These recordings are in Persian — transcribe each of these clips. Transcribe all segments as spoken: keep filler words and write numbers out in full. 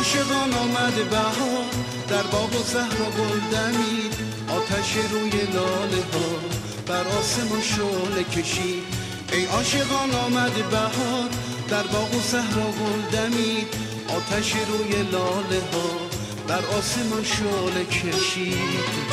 عاشقان آمد بهار، در باغ و صحرا گل دمید، آتش روی لاله ها بر آسمان شعله کشید. ای عاشقان آمد بهار، در باغ و صحرا گل دمید، آتش روی لاله ها بر آسمان شعله کشید.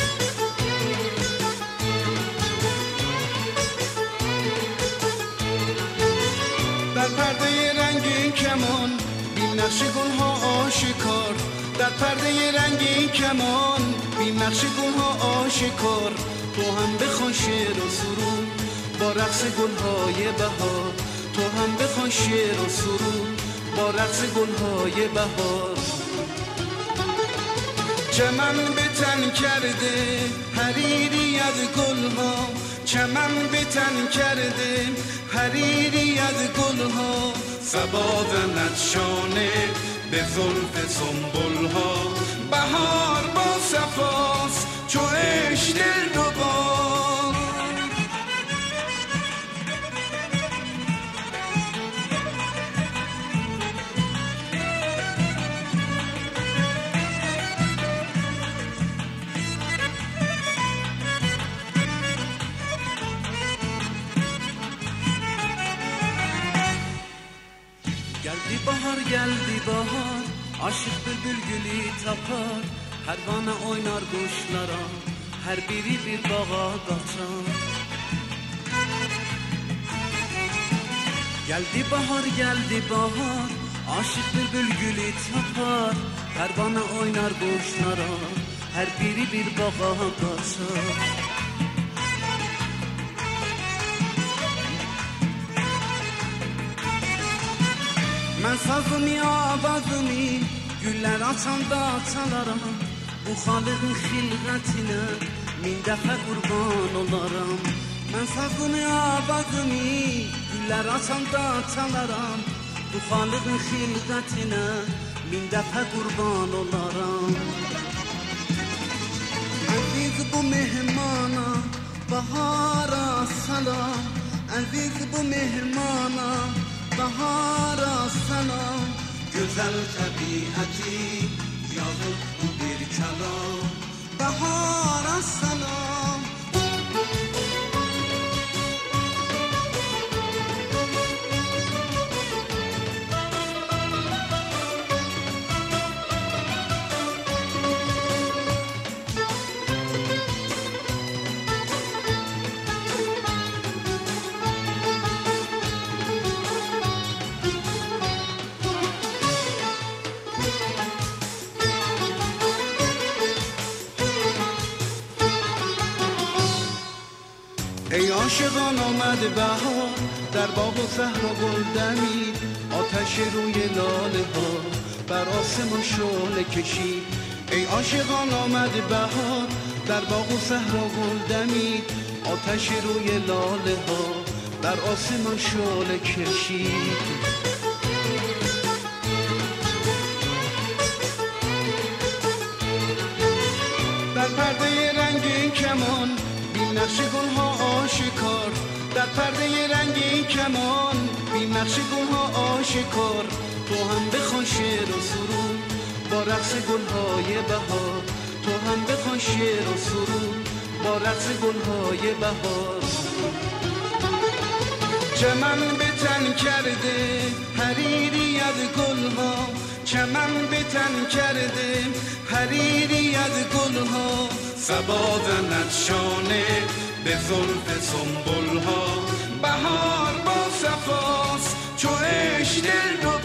در پرده رنگین کمان بی نقش گلها آشکار، در پرده رنگین کمان بی نقش گلها آشکار. تو هم بخوان شعر و سرود با رقص گلهای بهار، تو هم بخوان شعر و سرود با رقص گلهای بهار. چمن به تن کرده حریری از گلها، چمن به تن کرده حریری از گلها. صبا زند شانه به زلف سنبلها، بهار با صفاست چو عشق دلربا. Geldi bahar geldi bahar, aşık bülbül gülü tapar, pervane oynar kuşlara, her biri bir bağa kaçar. Geldi bahar geldi bahar, aşık bülbül gülü tapar, pervane oynar kuşlara, her biri bir bağa kaçar. Ben sazımı avazımı güller açanda çalaram, bu Halık'ın xilqətine min dəfə qurban olaram. Ben sazımı avazımı güller açanda çalaram, bu Halık'ın xilqətine min dəfə qurban olaram. Əziz bu mehmana bahara salam, əziz bu mehmana bahara salam. Güzel tabiatı yazıp bu bir kelam, bahara salam. ای عاشقان آمد بهار، در باغ و صحرا گل دمید، آتش روی لاله ها بر آسمان شعله کشید. ای عاشقان آمد بهار، در باغ و صحرا گل دمید، آتش روی لاله ها بر آسمان شعله کشید. در پرده رنگین کمان بی نقش گلها آشکار، در پرده رنگین کمان بی نقش گلها آشکار. تو هم بخوان شعر و سرود با رقص گلهای بهار، تو هم بخوان شعر و سرود با رقص گلهای بهار. چمن به تن کرده حریری از گلها، چمن به تن کرده حریری از گلها. صبا زند شانه به زلف سنبلها، بهار با صفاست چو عشق دلربا.